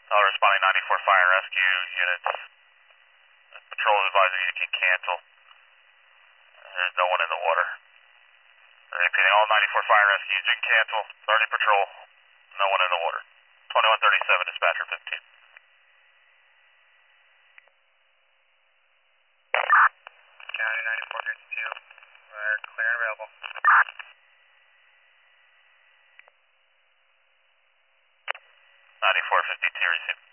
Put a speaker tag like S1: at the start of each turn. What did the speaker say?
S1: All responding 94 fire and rescue units. Patrol advising you can cancel. There's no one in the water. Repeating, all 94 fire and rescue units, you can cancel. 30 patrol, no one in the water. 2137, dispatcher 15.
S2: County 9452, we're clear and available.
S1: 9452, receive.